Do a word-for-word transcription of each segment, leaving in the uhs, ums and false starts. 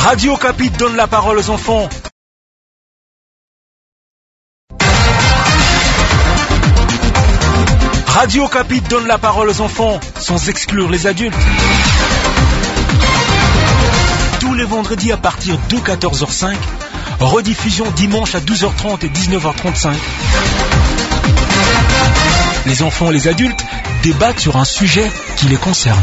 Radio Capi donne la parole aux enfants. Radio Capi donne la parole aux enfants, sans exclure les adultes. Tous les vendredis à partir de quatorze heures cinq, rediffusion dimanche à douze heures trente et dix-neuf heures trente-cinq. Les enfants et les adultes débattent sur un sujet qui les concerne.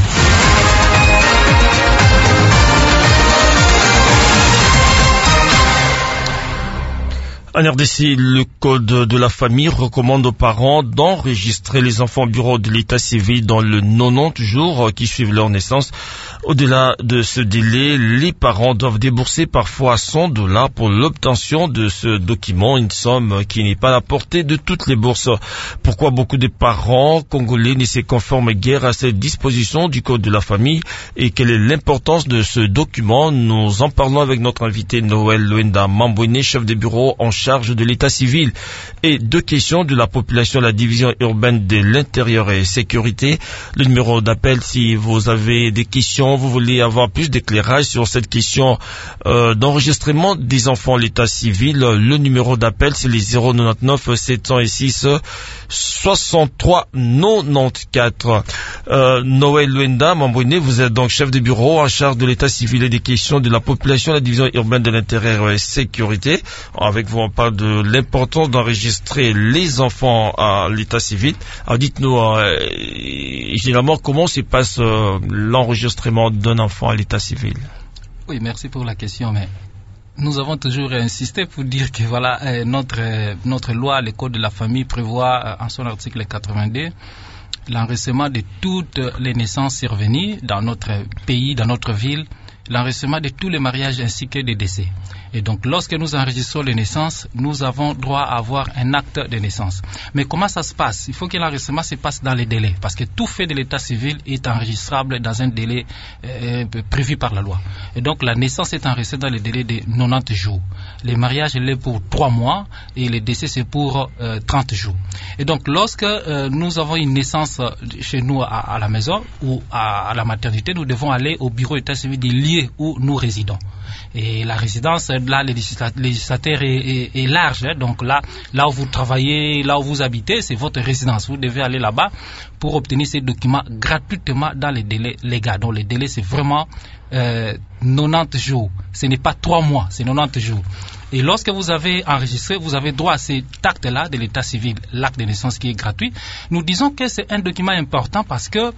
En R D C, le Code de la famille recommande aux parents d'enregistrer les enfants au bureau de l'état civil dans le quatre-vingt-dix jours qui suivent leur naissance. Au-delà de ce délai, les parents doivent débourser parfois cent dollars pour l'obtention de ce document, une somme qui n'est pas à la portée de toutes les bourses. Pourquoi beaucoup de parents congolais ne se conforment guère à cette disposition du Code de la famille et quelle est l'importance de ce document? Nous en parlons avec notre invité Noël Luenda Mambouine, chef de bureau en charge de l'état civil. Et deux questions de la population, la division urbaine de l'intérieur et sécurité. Le numéro d'appel si vous avez des questions, vous voulez avoir plus d'éclairage sur cette question euh, d'enregistrement des enfants à l'état civil, le numéro d'appel c'est les zéro quatre-vingt-dix-neuf sept cent six soixante-trois quatre-vingt-quatorze. Euh, Noël Luenda Mambouine, vous êtes donc chef de bureau en charge de l'état civil et des questions de la population, la division urbaine de l'intérieur et sécurité. Avec vous, on parle de l'importance d'enregistrer les enfants à l'état civil. Alors dites-nous, euh, généralement, comment se passe euh, l'enregistrement d'un enfant à l'état civil? Oui, merci pour la question, mais nous avons toujours insisté pour dire que voilà, euh, notre, euh, notre loi, le Code de la famille, prévoit euh, en son article quatre-vingt-deux l'enregistrement de toutes les naissances survenues dans notre pays, dans notre ville, l'enregistrement de tous les mariages ainsi que des décès. Et donc, lorsque nous enregistrons les naissances, nous avons droit à avoir un acte de naissance. Mais comment ça se passe? Il faut que l'enregistrement se passe dans les délais, parce que tout fait de l'état civil est enregistrable dans un délai euh, prévu par la loi. Et donc, la naissance est enregistrée dans le délai de quatre-vingt-dix jours. Les mariages, il est pour trois mois et les décès, c'est pour euh, trente jours. Et donc, lorsque euh, nous avons une naissance chez nous à, à la maison ou à, à la maternité, nous devons aller au bureau d'état civil des lieux où nous résidons. Et la résidence, là, le législateur est, est, est large. Hein, donc là, là où vous travaillez, là où vous habitez, c'est votre résidence. Vous devez aller là-bas pour obtenir ces documents gratuitement dans les délais légaux. Donc les délais, c'est vraiment euh, quatre-vingt-dix jours. Ce n'est pas trois mois, c'est quatre-vingt-dix jours. Et lorsque vous avez enregistré, vous avez droit à cet acte-là de l'état civil, l'acte de naissance qui est gratuit. Nous disons que c'est un document important parce que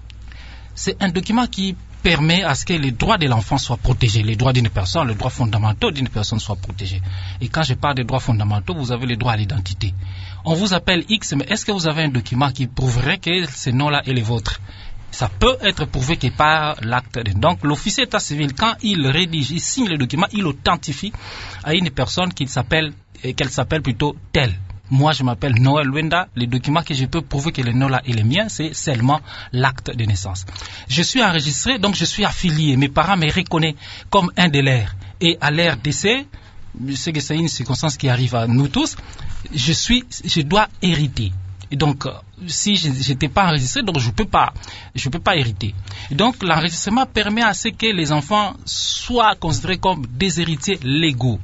c'est un document qui permet à ce que les droits de l'enfant soient protégés, les droits d'une personne, les droits fondamentaux d'une personne soient protégés. Et quand je parle des droits fondamentaux, vous avez les droits à l'identité. On vous appelle X, mais est-ce que vous avez un document qui prouverait que ce nom-là est le vôtre? Ça peut être prouvé que par l'acte. Donc, l'officier d'état civil, quand il rédige, il signe le document, il authentifie à une personne qu'il s'appelle, qu'elle s'appelle plutôt telle. Moi, je m'appelle Noël Luenda. Le document que je peux prouver que le nom-là est le mien, c'est seulement l'acte de naissance. Je suis enregistré, donc je suis affilié. Mes parents me reconnaissent comme un de leurs. Et à leur décès, je sais que c'est une circonstance qui arrive à nous tous, je suis, je dois hériter. Et donc, si je n'étais pas enregistré, donc je ne peux pas, je peux pas hériter. Et donc, l'enregistrement permet à ce que les enfants soient considérés comme des héritiers légaux.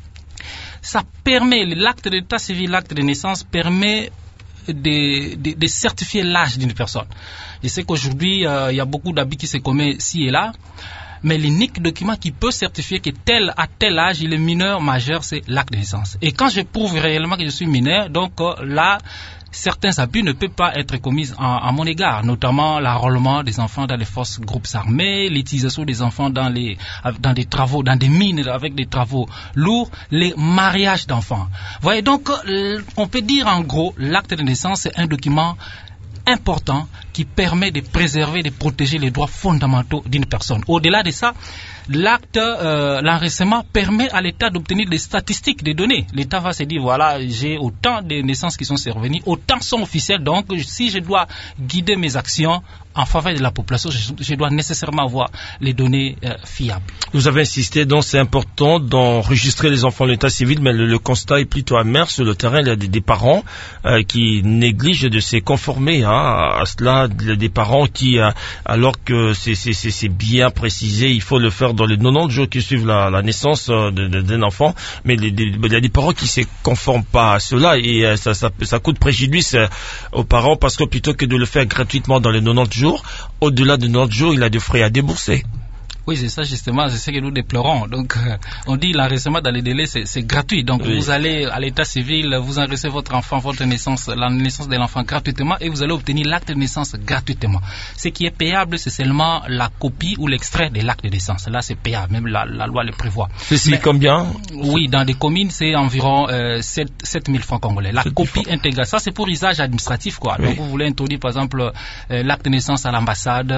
Ça permet, l'acte d'état civil, l'acte de naissance permet de, de, de certifier l'âge d'une personne. Je sais qu'aujourd'hui, euh, il y a beaucoup d'habits qui se commettent ci et là, mais l'unique document qui peut certifier que tel à tel âge, il est mineur, majeur, c'est l'acte de naissance. Et quand je prouve réellement que je suis mineur, donc euh, là, certains abus ne peuvent pas être commis à mon égard, notamment l'enrôlement des enfants dans les forces groupes armés, l'utilisation des enfants dans, les, dans des travaux, dans des mines avec des travaux lourds, les mariages d'enfants. Vous voyez, donc, on peut dire en gros, l'acte de naissance est un document important qui permet de préserver, de protéger les droits fondamentaux d'une personne. Au-delà de ça, l'acte, euh, l'enregistrement permet à l'État d'obtenir des statistiques, des données. L'État va se dire, voilà, j'ai autant de naissances qui sont survenues, autant sont officielles, donc si je dois guider mes actions en faveur de la population, je, je dois nécessairement avoir les données euh, fiables. Vous avez insisté, donc c'est important d'enregistrer les enfants de l'état civil, mais le, le constat est plutôt amer sur le terrain. Il y a des, des parents euh, qui négligent de se conformer hein, à cela, des parents qui, alors que c'est, c'est, c'est bien précisé, il faut le faire dans les quatre-vingt-dix jours qui suivent la, la naissance de, de, d'un enfant, mais les, les, il y a des parents qui se conforment pas à cela et ça, ça, ça coûte préjudice aux parents parce que plutôt que de le faire gratuitement dans les quatre-vingt-dix jours, au-delà de quatre-vingt-dix jours, il a des frais à débourser. Oui, c'est ça justement, c'est ce que nous déplorons. Donc, euh, on dit l'enregistrement dans les délais, c'est, c'est gratuit. Donc, oui. Vous allez à l'état civil, vous enregistrez votre enfant, votre naissance, la naissance de l'enfant gratuitement et vous allez obtenir l'acte de naissance gratuitement. Ce qui est payable, c'est seulement la copie ou l'extrait de l'acte de naissance. Là, c'est payable, même la, la loi le prévoit. Ceci combien? Oui, dans des communes, c'est environ euh, sept mille francs congolais. La copie intégrale, ça c'est pour usage administratif, quoi. Oui. Donc, vous voulez introduire, par exemple, euh, l'acte de naissance à l'ambassade,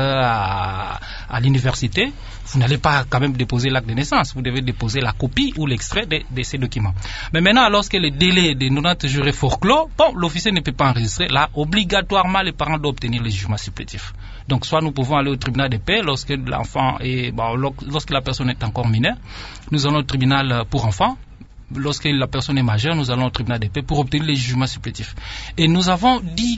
à, à l'université. Vous n'allez pas quand même déposer l'acte de naissance, vous devez déposer la copie ou l'extrait de, de ces documents. Mais maintenant, lorsque le délai de quatre-vingt-dix jours est forclos, bon, l'officier ne peut pas enregistrer. Là, obligatoirement, les parents doivent obtenir le jugement supplétif. Donc, soit nous pouvons aller au tribunal de paix lorsque l'enfant est, bon, lorsque la personne est encore mineure, nous allons au tribunal pour enfants. Lorsque la personne est majeure, nous allons au tribunal de paix pour obtenir les jugements supplétifs. Et nous avons dit,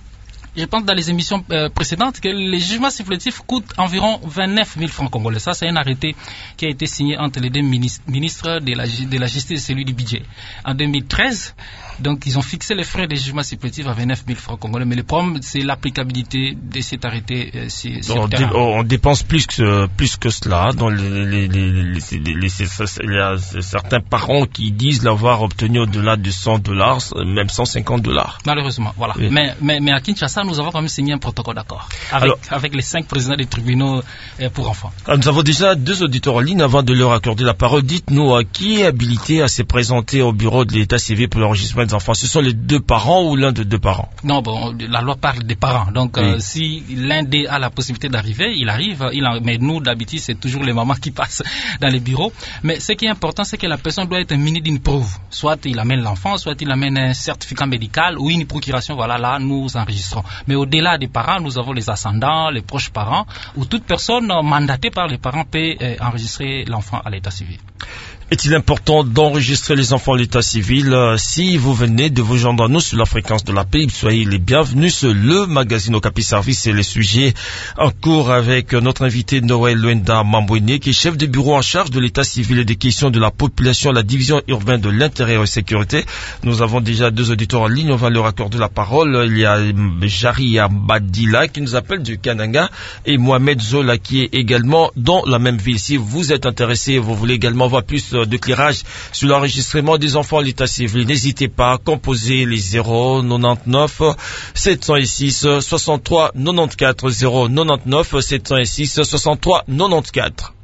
je pense dans les émissions euh, précédentes, que les jugements supplétifs coûtent environ vingt-neuf mille francs congolais. Ça, c'est un arrêté qui a été signé entre les deux ministres, ministres de, la, de la justice et celui du budget. En deux mille treize, donc ils ont fixé les frais des jugements supplétifs à vingt-neuf mille francs congolais. Mais le problème, c'est l'applicabilité de cet arrêté. Euh, c'est, c'est on, dé, on dépense plus que, plus que cela. Dans les, les, les, les, les, les, il y a certains parents qui disent l'avoir obtenu au-delà de cent dollars, même cent cinquante dollars. Malheureusement, voilà. Oui. Mais, mais, mais à Kinshasa, nous avons quand même signé un protocole d'accord avec, alors, avec les cinq présidents des tribunaux euh, pour enfants. Alors nous avons déjà deux auditeurs en ligne. Avant de leur accorder la parole, dites-nous euh, qui est habilité à se présenter au bureau de l'état civil pour l'enregistrement des enfants. Ce sont les deux parents ou l'un des deux parents? Non, bon, la loi parle des parents. Donc oui. euh, si l'un des a la possibilité d'arriver, il arrive. Il en, mais nous, d'habitude, c'est toujours les mamans qui passent dans les bureaux. Mais ce qui est important, c'est que la personne doit être munie d'une preuve. Soit il amène l'enfant, soit il amène un certificat médical ou une procuration. Voilà, là, nous enregistrons. Mais au-delà des parents, nous avons les ascendants, les proches parents, où toute personne mandatée par les parents peut euh, enregistrer l'enfant à l'état civil. Est-il important d'enregistrer les enfants à l'état civil? Si vous venez de vous joindre à nous sur la fréquence de la paix, soyez les bienvenus sur le magazine Okapi Service et les sujets en cours avec notre invité Noël Luenda Mambouine, qui est chef de bureau en charge de l'état civil et des questions de la population à la division urbaine de l'intérieur et sécurité. Nous avons déjà deux auditeurs en ligne, on va leur accorder la parole. Il y a Jaria Badila qui nous appelle du Kananga et Mohamed Zola qui est également dans la même ville. Si vous êtes intéressé, vous voulez également voir plus d'éclairage sur l'enregistrement des enfants à l'état civil, n'hésitez pas à composer les zéro quatre-vingt-dix-neuf sept cent six soixante-trois quatre-vingt-quatorze zéro quatre-vingt-dix-neuf sept cent six soixante-trois quatre-vingt-quatorze.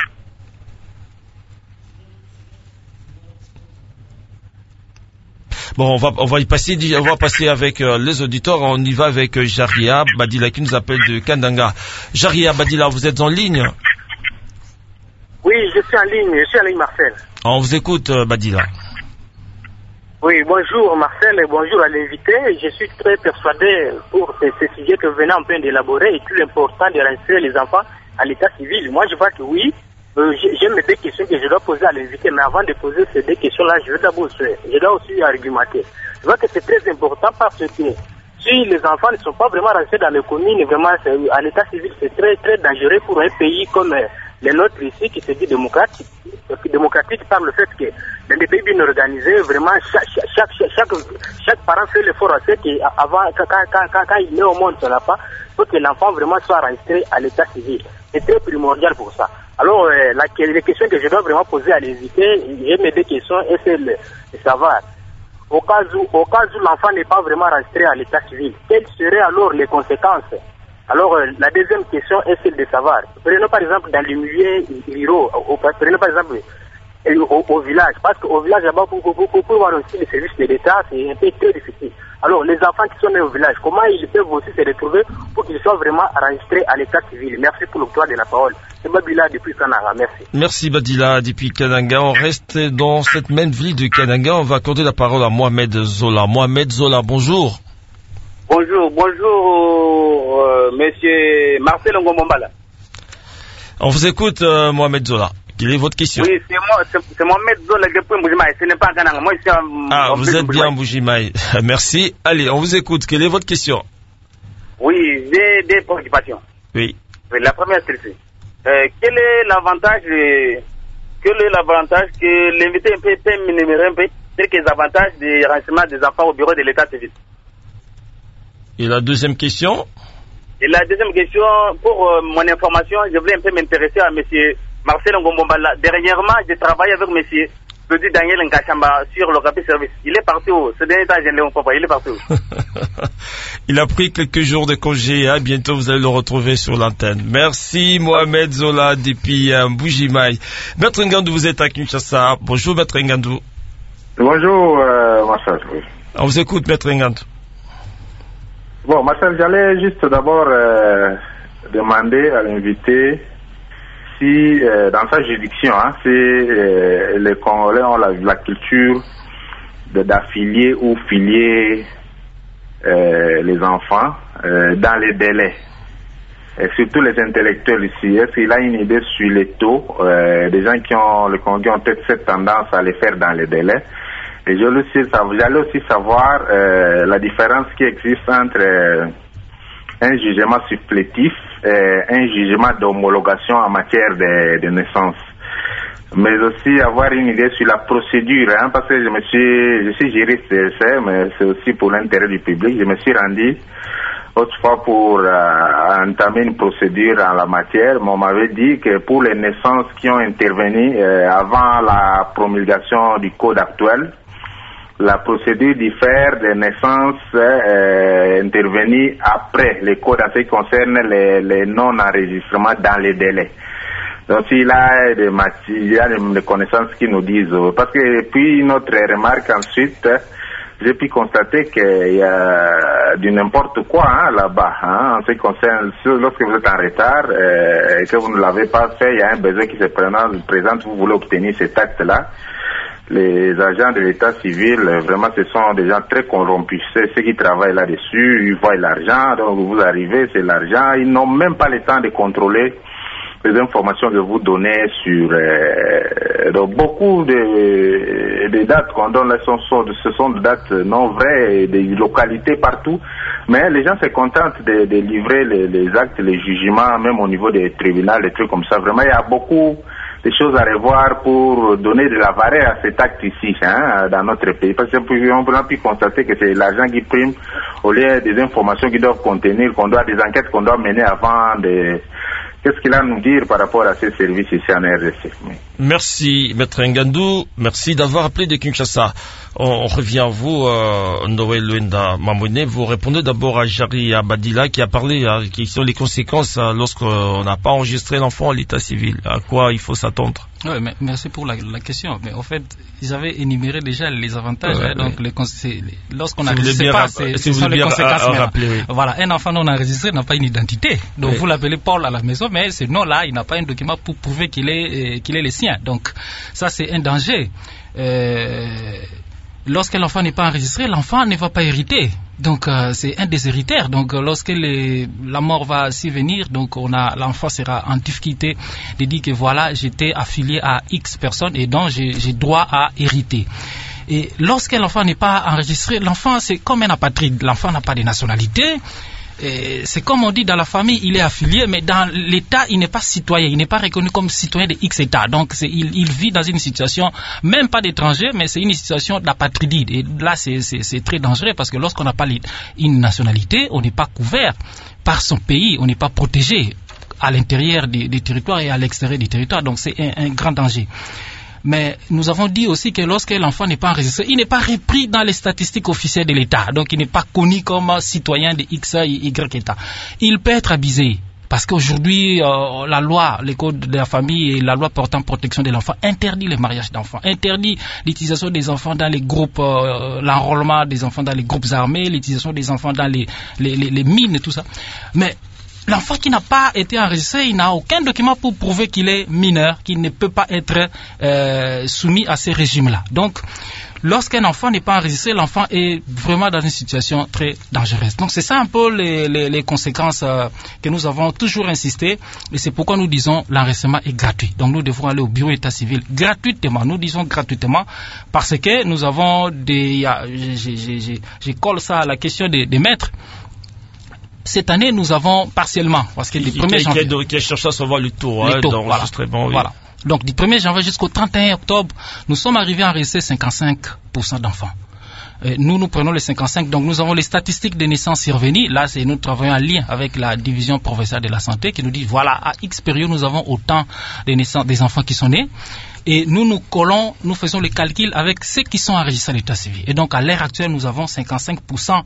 Bon, on va, on va y passer, on va passer avec euh, les auditeurs. On y va avec euh, Jaria Badila qui nous appelle de Kandanga. Jaria Badila, vous êtes en ligne? Oui, je suis en ligne, je suis en ligne, Marcel. On vous écoute, euh, Badila. Oui, bonjour Marcel et bonjour à l'invité. Je suis très persuadé pour ce, ce sujet que vous venez en train d'élaborer et tout l'important de renseigner les enfants à l'état civil. Moi, je vois que oui, euh, j'ai mes deux questions que je dois poser à l'invité, mais avant de poser ces deux questions-là, je veux d'abord, je dois aussi argumenter. Je vois que c'est très important parce que si les enfants ne sont pas vraiment renseigés dans les communes, vraiment, à l'état civil, c'est très, très dangereux pour un pays comme euh, les nôtres ici qui se dit démocratique, démocratique par le fait que dans des pays bien organisés, vraiment chaque, chaque, chaque, chaque, chaque parent fait l'effort à ce qu'avant, quand, quand, quand, quand il est au monde, ça n'a pas, pour que l'enfant vraiment soit enregistré à l'état civil. C'est très primordial pour ça. Alors, euh, la, les questions que je dois vraiment poser à l'invité, j'ai mes deux questions, et c'est le, le savoir. Au cas où, au cas où l'enfant n'est pas vraiment enregistré à l'état civil, quelles seraient alors les conséquences? Alors, euh, la deuxième question est celle de savoir. Prenons par exemple dans les milieux ruraux, prenons par exemple au, au village, parce qu'au village, là-bas, pour, pour, pour, pour voir aussi les services de l'État, c'est un peu très difficile. Alors, les enfants qui sont nés au village, comment ils peuvent aussi se retrouver pour qu'ils soient vraiment enregistrés à l'état civil? Merci pour l'octroi de la parole. C'est Badila depuis Kananga, merci. Merci Badila depuis Kananga. On reste dans cette même ville de Kananga. On va accorder la parole à Mohamed Zola. Mohamed Zola, bonjour. Bonjour, bonjour, euh, monsieur Marcel Ngomombala. On vous écoute, euh, Mohamed Zola. Quelle est votre question? Oui, c'est moi, c'est, c'est Mohamed Zola depuis Mbujimaï. Ce n'est pas Kananga. Moi, je suis Ah, vous êtes bien Mbujimaï. Merci. Allez, on vous écoute. Quelle est votre question? Oui, j'ai des préoccupations. Oui. Oui, la première, c'est celle-ci. Euh, quel est l'avantage, euh, quel est l'avantage que l'invité peut, peut m'énumérer un peu, c'est que les avantages des renseignements des enfants au bureau de l'état civil. Et la deuxième question? Et la deuxième question, pour euh, mon information, je voulais un peu m'intéresser à monsieur Marcel Ngombomba. Dernièrement, j'ai travaillé avec monsieur Claudie Daniel Nkachamba sur le rapide service. Il est parti où? Ce dernier temps, je ne l'ai pas. Il est parti où? Il a pris quelques jours de congé. Hein. Bientôt, vous allez le retrouver sur l'antenne. Merci, Mohamed Zola, depuis euh, Bujimaï. Maître Ngandou, vous êtes à Kinshasa. Bonjour, Maître Ngandou. Bonjour, euh, Marcel. On vous écoute, Maître Ngandou. Bon, Marcel, j'allais juste d'abord euh, demander à l'invité si, euh, dans sa juridiction, hein, si euh, les Congolais ont la, la culture d'affilier ou filier euh, les enfants euh, dans les délais. Et surtout les intellectuels ici. Est-ce qu'il a une idée sur les taux euh, des gens qui ont, le Congolais ont peut-être cette tendance à les faire dans les délais? Et j'allais aussi, aussi savoir euh, la différence qui existe entre euh, un jugement supplétif et un jugement d'homologation en matière de, de naissance. Mais aussi avoir une idée sur la procédure, hein, parce que je me suis, je suis juriste, c'est, mais c'est aussi pour l'intérêt du public. Je me suis rendu autrefois pour euh, entamer une procédure en la matière, mais on m'avait dit que pour les naissances qui ont intervenu euh, avant la promulgation du code actuel, la procédure diffère des naissances euh, intervenues après les codes en ce qui concerne les, les non-enregistrements dans les délais. Donc il y a des matières, des connaissances qui nous disent, parce que puis notre remarque ensuite, j'ai pu constater qu'il y a du n'importe quoi hein, là-bas, hein, en ce qui concerne, lorsque vous êtes en retard euh, et que vous ne l'avez pas fait, il y a un besoin qui se présente, vous voulez obtenir cet acte-là. Les agents de l'état civil, vraiment, ce sont des gens très corrompus. C'est ceux qui travaillent là-dessus, ils voient l'argent, donc vous arrivez, c'est l'argent. Ils n'ont même pas le temps de contrôler les informations que vous donnez sur... Euh, donc beaucoup de, de dates qu'on donne là, sont, sont, ce sont des dates non vraies, des localités partout. Mais les gens se contentent de, de livrer les, les actes, les jugements, même au niveau des tribunaux, des trucs comme ça. Vraiment, il y a beaucoup... des choses à revoir pour donner de la valeur à cet acte ici, hein, dans notre pays. Parce qu'on a pu constater que c'est l'argent qui prime au lieu des informations qui doivent contenir, qu'on doit, des enquêtes qu'on doit mener avant de... Qu'est-ce qu'il a à nous dire par rapport à ces services ici en R D C? Merci, Maître Ngandou. Merci d'avoir appelé de Kinshasa. On, on revient à vous, euh, Noël Luenda Mamouné. Vous répondez d'abord à Jari Abadila qui a parlé, hein, qui sont les conséquences euh, lorsqu'on n'a pas enregistré l'enfant à l'état civil. À quoi il faut s'attendre? Oui, mais merci pour la, la question. Mais en fait, ils avaient énuméré déjà les avantages. Ouais, hein, donc, les, les, lorsqu'on enregistre pas, c'est si sont les conséquences. À, à rappeler, oui. Voilà, un enfant non enregistré n'a pas une identité. Donc, oui. Vous l'appelez Paul à la maison, mais ce nom-là, il n'a pas un document pour prouver qu'il est, qu'il est le sien. Donc, ça, c'est un danger. Euh, lorsque l'enfant n'est pas enregistré, l'enfant ne va pas hériter. Donc euh, c'est un déshéritaire. Donc euh, lorsque les, la mort va s'y venir, donc on a l'enfant sera en difficulté de dire que voilà, j'étais affilié à X personnes et donc j'ai, j'ai droit à hériter. Et lorsque l'enfant n'est pas enregistré, l'enfant c'est comme un apatride. L'enfant n'a pas de nationalité. Et c'est comme on dit dans la famille, il est affilié, mais dans l'État, il n'est pas citoyen, il n'est pas reconnu comme citoyen de X État. Donc, c'est, il, il vit dans une situation, même pas d'étranger, mais c'est une situation d'apatridie. Et là, c'est, c'est, c'est très dangereux parce que lorsqu'on n'a pas une nationalité, on n'est pas couvert par son pays, on n'est pas protégé à l'intérieur des, des territoires et à l'extérieur des territoires. Donc, c'est un, un grand danger. Mais nous avons dit aussi que lorsque l'enfant n'est pas enregistré, il n'est pas repris dans les statistiques officielles de l'État. Donc il n'est pas connu comme citoyen de X, Y État. Il peut être abusé. Parce qu'aujourd'hui, euh, la loi, les codes de la famille et la loi portant protection de l'enfant interdit le mariage d'enfants, interdit l'utilisation des enfants dans les groupes, euh, l'enrôlement des enfants dans les groupes armés, l'utilisation des enfants dans les, les, les, les mines et tout ça. Mais l'enfant qui n'a pas été enregistré, il n'a aucun document pour prouver qu'il est mineur, qu'il ne peut pas être euh, soumis à ces régimes-là. Donc, lorsqu'un enfant n'est pas enregistré, l'enfant est vraiment dans une situation très dangereuse. Donc, c'est ça un peu les, les, les conséquences euh, que nous avons toujours insisté. Et c'est pourquoi nous disons l'enregistrement est gratuit. Donc, nous devons aller au bureau d'état civil gratuitement. Nous disons gratuitement parce que nous avons des... Je colle ça à la question des, des maîtres. Cette année, nous avons partiellement, parce que du premier janvier... Qui a cherché à savoir le taux, hein, d'enregistrement. Voilà. Oui. Voilà. Donc, du premier janvier jusqu'au trente et un octobre, nous sommes arrivés à enregistrer cinquante-cinq pour cent d'enfants. Euh, nous, nous prenons les cinquante-cinq, donc nous avons les statistiques des naissances survenues. Là, c'est, nous travaillons en lien avec la division provinciale de la santé qui nous dit, voilà, à X période, nous avons autant de naissances des enfants qui sont nés. Et nous, nous collons, nous faisons les calculs avec ceux qui sont enregistrés à l'état civil. Et donc, à l'heure actuelle, nous avons cinquante-cinq pour cent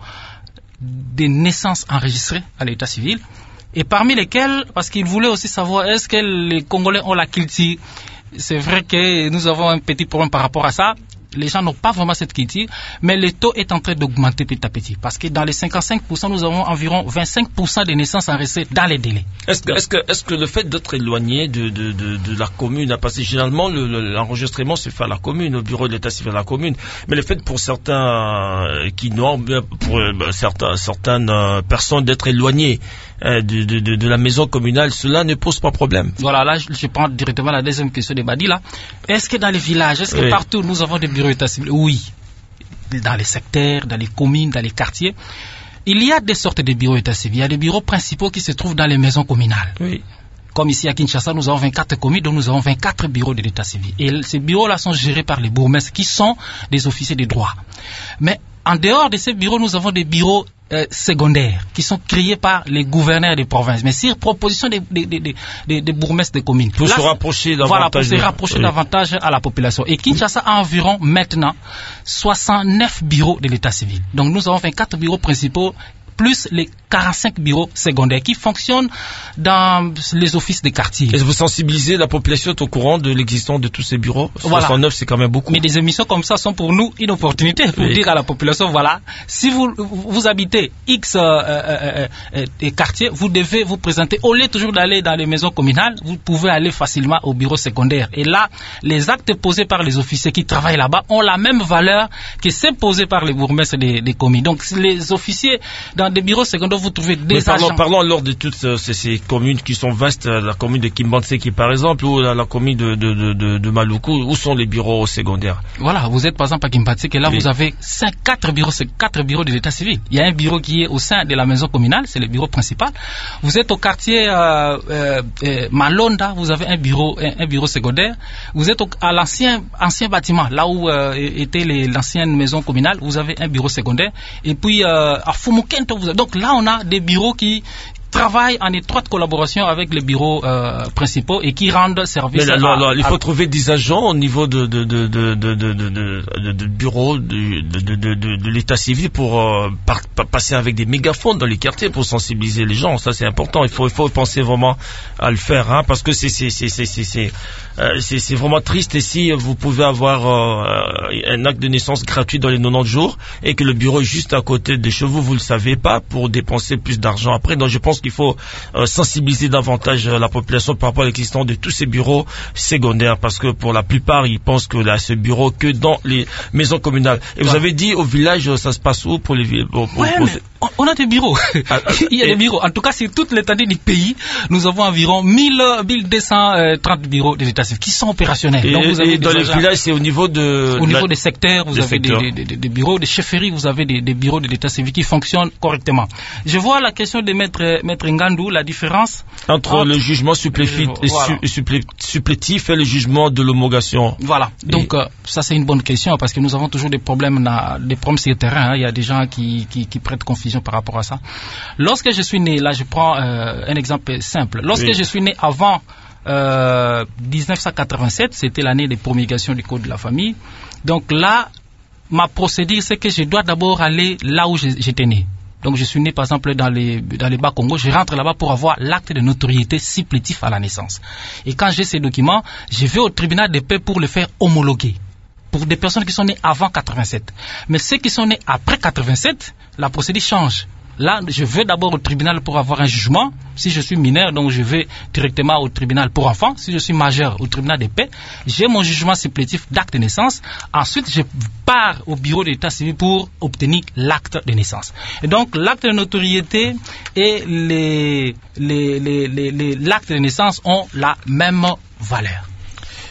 des naissances enregistrées à l'état civil. Et parmi lesquelles, parce qu'ils voulaient aussi savoir, est-ce que les Congolais ont la culture? C'est vrai que nous avons un petit problème par rapport à ça. Les gens n'ont pas vraiment cette culture, mais le taux est en train d'augmenter petit à petit. Parce que dans les cinquante-cinq pour cent, nous avons environ vingt-cinq pour cent des naissances enregistrées dans les délais. Est-ce que, est-ce que, est-ce que le fait d'être éloigné de, de, de, de la commune, parce que généralement le, le, l'enregistrement se fait à la commune, au bureau de l'état civil à la commune, mais le fait pour certains euh, qui n'ont, pour euh, certains, certaines euh, personnes d'être éloignées euh, de, de, de, de la maison communale, cela ne pose pas problème. Voilà, là je, je prends directement la deuxième question de Badi là. Est-ce que dans les villages, est-ce que oui. partout nous avons des bureaux d'état civil? Oui, dans les secteurs, dans les communes, dans les quartiers. Il y a des sortes de bureaux d'état civil. Il y a des bureaux principaux qui se trouvent dans les maisons communales. Oui. Comme ici à Kinshasa, nous avons vingt-quatre communes, donc nous avons vingt-quatre bureaux de l'état civil. Et ces bureaux-là sont gérés par les bourgmestres qui sont des officiers des droits. Mais en dehors de ces bureaux, nous avons des bureaux euh, secondaires qui sont créés par les gouverneurs des provinces, mais sur proposition des, des, des, des, des bourgmestres des communes. Pour Là, se rapprocher davantage. Voilà, pour se rapprocher oui. davantage à la population. Et Kinshasa a environ maintenant soixante-neuf bureaux de l'état civil. Donc nous avons vingt-quatre bureaux principaux plus les quarante-cinq bureaux secondaires qui fonctionnent dans les offices des quartiers. Est-ce que vous sensibilisez la population au courant de l'existence de tous ces bureaux? Voilà. soixante-neuf, c'est quand même beaucoup. Mais des émissions comme ça sont pour nous une opportunité pour oui. dire à la population, voilà, si vous, vous habitez X euh, euh, euh, euh, quartiers, vous devez vous présenter. Au lieu toujours d'aller dans les maisons communales, vous pouvez aller facilement au bureau secondaire. Et là, les actes posés par les officiers qui travaillent là-bas ont la même valeur que ceux posés par les bourgmestres des, des communes. Donc, les officiers dans des bureaux secondaires, vous trouvez des Mais parlons, agents. Parlons alors de toutes euh, ces, ces communes qui sont vastes, la commune de Kimbanseki par exemple, ou la, la commune de, de, de, de, de Maluku. Où sont les bureaux secondaires? Voilà, vous êtes par exemple à Kimbanseki et là oui. vous avez cinq, quatre bureaux, quatre bureaux de l'état civil. Il y a un bureau qui est au sein de la maison communale, c'est le bureau principal. Vous êtes au quartier euh, euh, euh, Malonda, vous avez un bureau, un, un bureau secondaire. Vous êtes au, à l'ancien ancien bâtiment, là où euh, était les, l'ancienne maison communale, vous avez un bureau secondaire. Et puis euh, à Fumukento, vous avez... donc là on a des bureaux qui travaillent en étroite collaboration avec les bureaux euh, principaux et qui rendent service. Mais là, à, là, là, il faut à... trouver des agents au niveau de de de de de de, de, de, de bureaux de de, de, de, de, de l'état civil pour euh, par, par, passer avec des mégaphones dans les quartiers pour sensibiliser les gens. Ça c'est important. Il faut il faut penser vraiment à le faire, hein, parce que c'est c'est c'est c'est c'est c'est, euh, c'est, c'est vraiment triste. Et si vous pouvez avoir euh, un acte de naissance gratuit dans les quatre-vingt-dix jours et que le bureau est juste à côté de chez vous, vous le savez pas, pour dépenser plus d'argent après. Donc je pense qu'il faut euh, sensibiliser davantage euh, la population par rapport à l'existence de tous ces bureaux secondaires, parce que pour la plupart ils pensent que là ce bureau que dans les maisons communales. Et ouais. vous avez dit au village, ça se passe où pour les villes? Pour, pour, ouais, pour... On a des bureaux. Ah, il y a et... des bureaux. En tout cas, sur toute l'étendue du pays, nous avons environ mille deux cent trente bureaux de l'état civil qui sont opérationnels. Et, Donc, vous avez et dans les agents... villages, c'est au niveau de... Au niveau la... des secteurs, vous des avez secteurs. Des, des, des, des bureaux de chefferie, vous avez des, des bureaux de l'état civil qui fonctionnent correctement. Je vois la question de Maître, Maître Ngandou, la différence entre, entre le jugement supplétif, euh, voilà. supplé, supplétif et le jugement de l'homologation. Voilà. Donc, et... euh, ça, c'est une bonne question parce que nous avons toujours des problèmes, dans, des problèmes sur le terrain. Hein. Il y a des gens qui, qui, qui prêtent confusion par rapport à ça. Lorsque je suis né, là je prends euh, un exemple simple. Lorsque oui. je suis né avant euh, dix-neuf cent quatre-vingt-sept, c'était l'année de promulgation du Code de la famille. Donc là, ma procédure, c'est que je dois d'abord aller là où j'étais né. Donc je suis né par exemple dans les, dans les Bas-Congo, je rentre là-bas pour avoir l'acte de notoriété supplétif à la naissance. Et quand j'ai ces documents, je vais au tribunal de paix pour le faire homologuer. Pour des personnes qui sont nées avant quatre-vingt-sept. Mais ceux qui sont nés après quatre-vingt-sept, la procédure change. Là, je vais d'abord au tribunal pour avoir un jugement. Si je suis mineur, donc je vais directement au tribunal pour enfants. Si je suis majeur, au tribunal de paix. J'ai mon jugement supplétif d'acte de naissance. Ensuite, je pars au bureau de l'état civil pour obtenir l'acte de naissance. Et donc, l'acte de notoriété et les, les, les, les, les, l'acte de naissance ont la même valeur.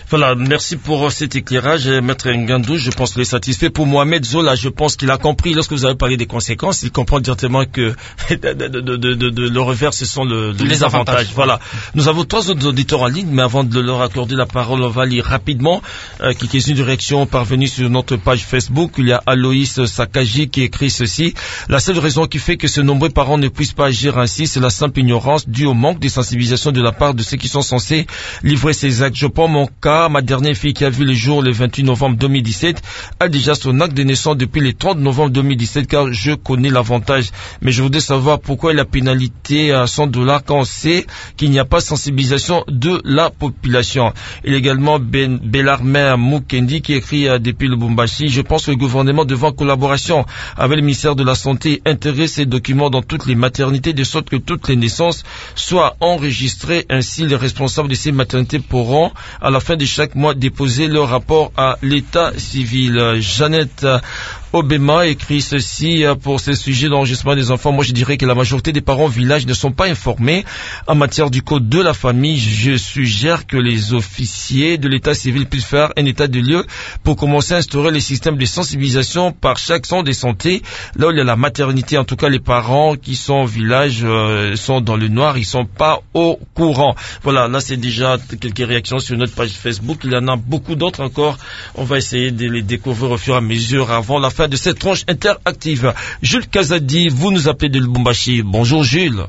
Voilà, merci pour cet éclairage, Maître Ngandou. Je pense qu'il est satisfait. Pour Mohamed Zola, je pense qu'il a compris, lorsque vous avez parlé des conséquences, il comprend directement que de, de, de, de, de, le revers, ce sont le, les, les avantages. avantages. Voilà. Nous avons trois autres auditeurs en ligne, mais avant de leur accorder la parole, on va lire rapidement euh, quelques-unes de réactions parvenues sur notre page Facebook. Il y a Aloïs Sakaji qui écrit ceci. La seule raison qui fait que ces nombreux parents ne puissent pas agir ainsi, c'est la simple ignorance due au manque de sensibilisation de la part de ceux qui sont censés livrer ces actes. Je prends mon cas. Ma dernière fille qui a vu le jour le vingt-huit novembre deux mille dix-sept a déjà son acte de naissance depuis le trente novembre deux mille dix-sept car je connais l'avantage. Mais je voudrais savoir pourquoi la pénalité à cent dollars quand on sait qu'il n'y a pas de sensibilisation de la population. Il y a également Ben Bellarmin Mukendi qui écrit euh, depuis le Lubumbashi. Je pense que le gouvernement devant collaboration avec le ministère de la Santé intégrer ces documents dans toutes les maternités de sorte que toutes les naissances soient enregistrées. Ainsi, les responsables de ces maternités pourront à la fin de chaque mois déposer leur rapport à l'état civil. Jeannette Obema écrit ceci pour ce sujet d'enregistrement des enfants. Moi, je dirais que la majorité des parents au village ne sont pas informés en matière du code de la famille. Je suggère que les officiers de l'état civil puissent faire un état de lieu pour commencer à instaurer les systèmes de sensibilisation par chaque centre de santé. Là où il y a la maternité, en tout cas, les parents qui sont au village euh, sont dans le noir, ils sont pas au courant. Voilà, là, c'est déjà quelques réactions sur notre page Facebook. Il y en a beaucoup d'autres encore. On va essayer de les découvrir au fur et à mesure avant la fin de cette tranche interactive. Jules Kazadi, vous nous appelez de Lubumbashi. Bonjour Jules.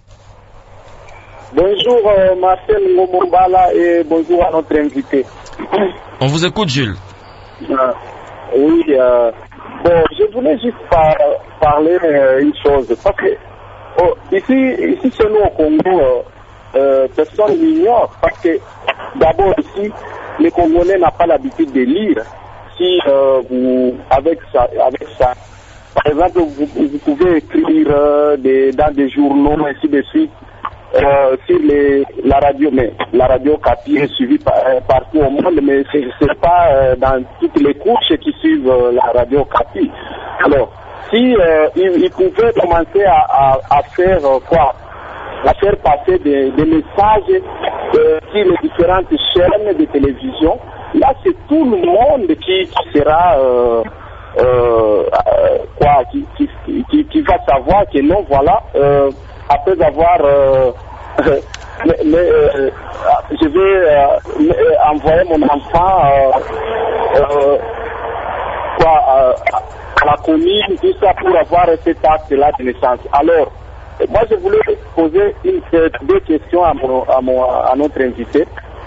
Bonjour euh, Marcel Ngomombala et bonjour à notre invité. On vous écoute Jules. Euh, oui, euh, bon, je voulais juste par, parler euh, une chose. Parce que oh, ici, ici chez nous au Congo, euh, euh, personne n'ignore. Parce que d'abord ici, les Congolais n'ont pas l'habitude de lire. Si euh, vous, avec ça, avec ça, par exemple, vous, vous pouvez écrire euh, des, dans des journaux, ainsi de suite, euh, sur les, la radio, mais la radio Kapi est suivie par, euh, partout au monde, mais c'est, c'est pas euh, dans toutes les couches qui suivent euh, la radio Kapi. Alors, si euh, ils, ils pouvaient commencer à, à, à faire euh, quoi, à faire passer des, des messages euh, sur les différentes chaînes de télévision. Là, c'est tout le monde qui, qui sera euh, euh, quoi, qui, qui, qui, qui va savoir que non, voilà, euh, après avoir, euh, mais, mais, euh, je vais euh, envoyer mon enfant euh, euh, quoi, euh, à la commune, tout ça pour avoir cet acte-là de naissance. Alors, moi, je voulais poser une, deux questions à, mon, à, mon, à notre invité.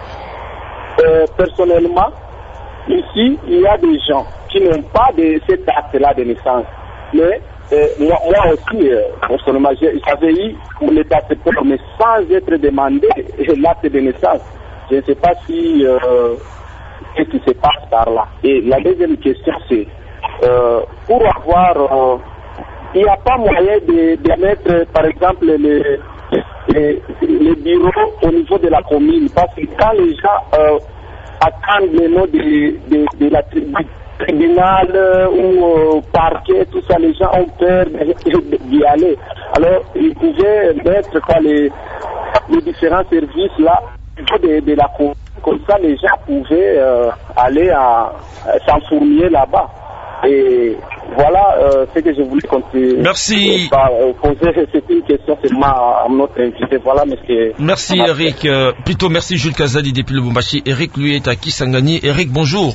Euh, personnellement, ici, il y a des gens qui n'ont pas de cet acte-là de naissance. Mais euh, moi, moi aussi, euh, personnellement, j'avais eu le passeport, mais sans être demandé l'acte de naissance. Je ne sais pas si euh, qu'est-ce qui se passe par là. Et la deuxième question, c'est euh, pour avoir, euh, il n'y a pas moyen de, de mettre, par exemple, les Les, les bureaux au niveau de la commune, parce que quand les gens euh, attendent le nom de, de, de la tri- du tribunal euh, ou euh, parquet, tout ça, les gens ont peur d'y aller. Alors, ils pouvaient mettre quoi, les, les différents services là, au niveau de, de la commune, comme ça les gens pouvaient euh, aller à, à s'enfourner là-bas. Et voilà euh, ce que je voulais continuer. Merci. Euh, euh, poser, c'est une question seulement à notre invité. Voilà, monsieur. Merci Eric. Euh, plutôt merci Jules Kazadi depuis le Lubumbashi. Eric lui est à Kisangani. Eric, bonjour.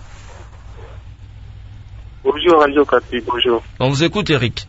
Bonjour Radio Kapi, bonjour. On vous écoute Eric.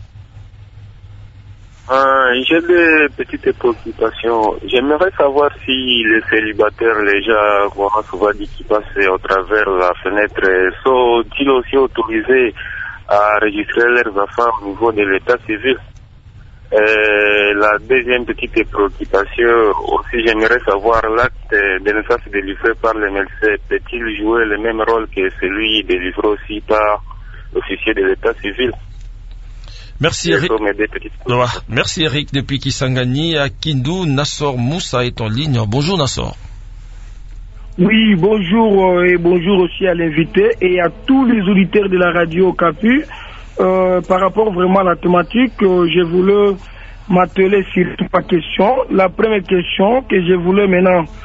Euh, j'ai des petites préoccupations. J'aimerais savoir si les célibataires, les gens qu'on a souvent dit qui passent au travers la fenêtre, sont-ils aussi autorisés à enregistrer leurs enfants au niveau de l'état civil? Et la deuxième petite préoccupation, aussi j'aimerais savoir l'acte de naissance délivré par le médecin, peut-il jouer le même rôle que celui délivré aussi par l'officier de l'état civil? Merci Eric. Merci Eric depuis Kisangani. À Kindu, Nassor Moussa est en ligne. Bonjour Nassor. Oui, bonjour et bonjour aussi à l'invité et à tous les auditeurs de la radio Capu. Euh, par rapport vraiment à la thématique, euh, je voulais m'atteler sur trois questions. La première question que je voulais maintenant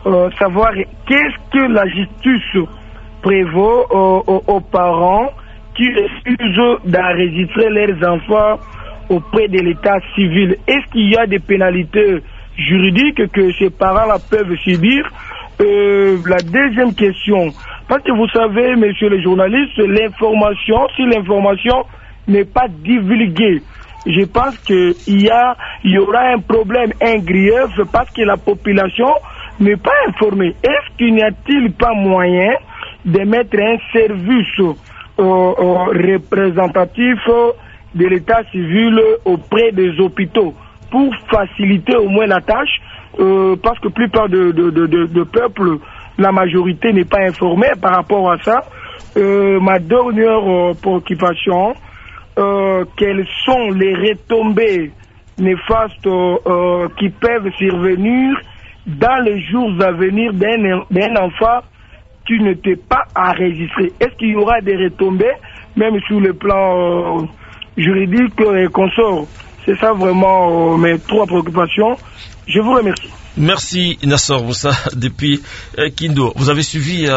euh, savoir qu'est-ce que la justice prévaut aux, aux, aux parents qui refusent d'enregistrer leurs enfants auprès de l'état civil. Est-ce qu'il y a des pénalités juridiques que ces parents-là peuvent subir? euh, La deuxième question, parce que vous savez, messieurs les journalistes, l'information, si l'information n'est pas divulguée, je pense qu'il y a, il y aura un problème, un grief, parce que la population n'est pas informée. Est-ce qu'il n'y a-t-il pas moyen de mettre un service euh, euh, représentatif de l'état civil auprès des hôpitaux pour faciliter au moins la tâche, euh, parce que la plupart de, de, de, de, de peuple, la majorité n'est pas informée par rapport à ça. Euh, ma dernière euh, préoccupation, euh, quelles sont les retombées néfastes euh, qui peuvent survenir dans les jours à venir d'un, d'un enfant qui n'était pas enregistré? Est-ce qu'il y aura des retombées, même sur le plan euh, juridique et consort? C'est ça vraiment euh, mes trois préoccupations. Je vous remercie. Merci Nassor Moussa depuis euh, Kindo. Vous avez suivi euh,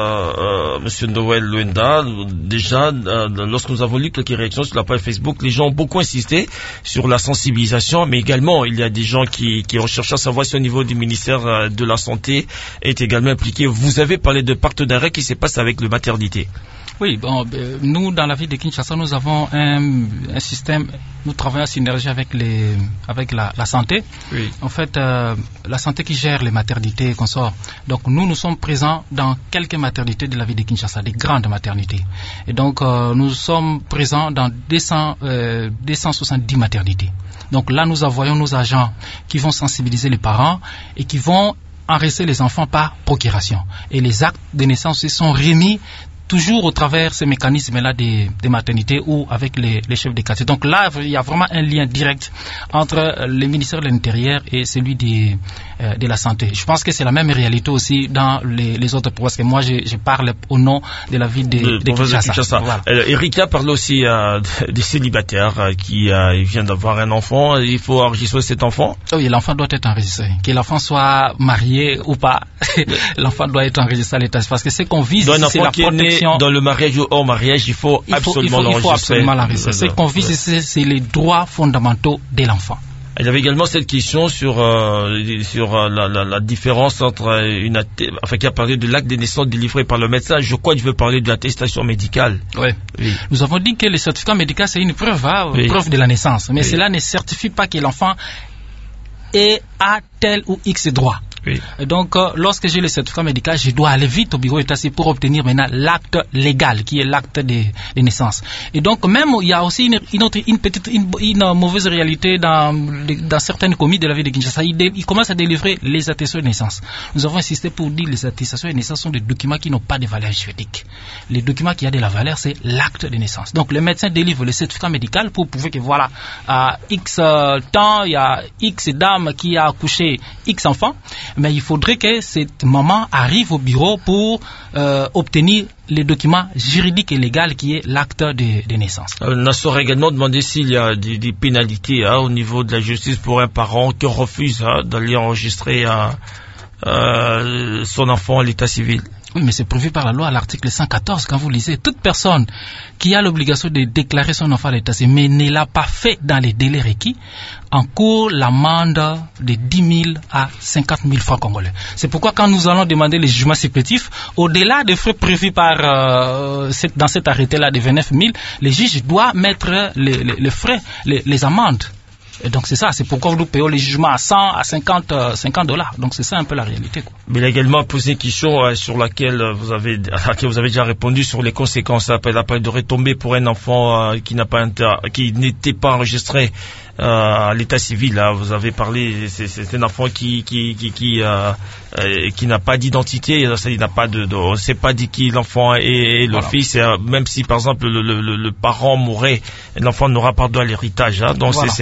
euh, Monsieur Noël Luenda. Déjà, euh, lorsque nous avons lu quelques réactions sur la page Facebook, les gens ont beaucoup insisté sur la sensibilisation, mais également il y a des gens qui, qui recherchent à savoir si au niveau du ministère euh, de la Santé est également impliqué. Vous avez parlé de partenariat qui se passe avec le maternité. Oui, bon, euh, nous, dans la ville de Kinshasa, nous avons un, un système, nous travaillons en synergie avec, les, avec la, la santé. Oui. En fait, euh, la santé qui gère les maternités et consorts. Donc, nous, nous sommes présents dans quelques maternités de la ville de Kinshasa, des grandes maternités. Et donc, euh, nous sommes présents dans deux cents, euh, deux cent soixante-dix maternités. Donc là, nous envoyons nos agents qui vont sensibiliser les parents et qui vont enregistrer les enfants par procuration. Et les actes de naissance sont remis toujours au travers ces mécanismes-là des, des maternités ou avec les, les chefs de quartier. Donc là, il y a vraiment un lien direct entre le ministère de l'Intérieur et celui des, euh, de la Santé. Je pense que c'est la même réalité aussi dans les, les autres provinces. Moi, je, je parle au nom de la ville de, de, de Kinshasa. Kinshasa. Voilà. Euh, Erika parle aussi euh, des célibataires euh, qui euh, viennent d'avoir un enfant. Il faut enregistrer cet enfant. Oui, l'enfant doit être enregistré. Que l'enfant soit marié ou pas, l'enfant doit être enregistré à l'État. Parce que ce qu'on vise, c'est la protection. Dans le mariage ou hors mariage, il faut, il faut absolument l'enregistrer. Il faut absolument l'enregistrer. Ce qu'on vise, c'est, c'est les droits fondamentaux de l'enfant. Il y avait également cette question sur euh, sur euh, la, la, la différence entre une enfin qui a parlé de l'acte de naissance délivré par le médecin. Je crois que je veux parler de l'attestation médicale. Ouais. Oui. Nous avons dit que le certificat médical c'est une preuve, hein, oui. preuve de la naissance, mais oui. cela ne certifie pas que l'enfant est à tel ou X droit. Oui. Donc, euh, lorsque j'ai le certificat médical, je dois aller vite au bureau d'état civil pour obtenir maintenant l'acte légal, qui est l'acte de, de naissance. Et donc, même, il y a aussi une, une, autre, une petite, une, une mauvaise réalité dans, dans certaines communes de la ville de Kinshasa. Ils, ils commencent à délivrer les attestations de naissance. Nous avons insisté pour dire que les attestations de naissance sont des documents qui n'ont pas de valeur juridique. Les documents qui ont de la valeur, c'est l'acte de naissance. Donc, le médecin délivre le certificat médical pour prouver que voilà, à X euh, temps, il y a X dame qui a accouché X enfants. Mais il faudrait que cette maman arrive au bureau pour euh, obtenir les documents juridiques et légaux qui est l'acte de, de naissance. Euh, Nassor a également demandé s'il y a des, des pénalités hein, au niveau de la justice pour un parent qui refuse hein, d'aller enregistrer euh, euh, son enfant à l'état civil. Oui, mais c'est prévu par la loi à l'article cent quatorze. Quand vous lisez, toute personne qui a l'obligation de déclarer son enfant à l'état civil, mais ne l'a pas fait dans les délais requis, encourt l'amende de dix mille à cinquante mille francs congolais. C'est pourquoi quand nous allons demander les jugements supplétifs, au-delà des frais prévus par euh, cette, dans cet arrêté-là de vingt-neuf mille, les juges doivent mettre les, les, les frais, les, les amendes. Et donc c'est ça, c'est pourquoi nous payons les jugements à cent, à cinquante, cinquante dollars. Donc c'est ça un peu la réalité, quoi. Mais il a également posé une question euh, sur laquelle vous avez, à laquelle vous avez déjà répondu sur les conséquences après la peine de retombée pour un enfant euh, qui n'a pas inter... qui n'était pas enregistré euh, à l'état civil. Là, vous avez parlé, c'est, c'est un enfant qui qui qui qui, euh, euh, qui n'a pas d'identité, ça, il n'a pas de, de on ne sait pas dit qui l'enfant est, est le voilà. fils. Euh, même si par exemple le, le, le, le parent mourait, l'enfant n'aura pas droit à l'héritage. Hein, donc voilà. c'est, c'est important.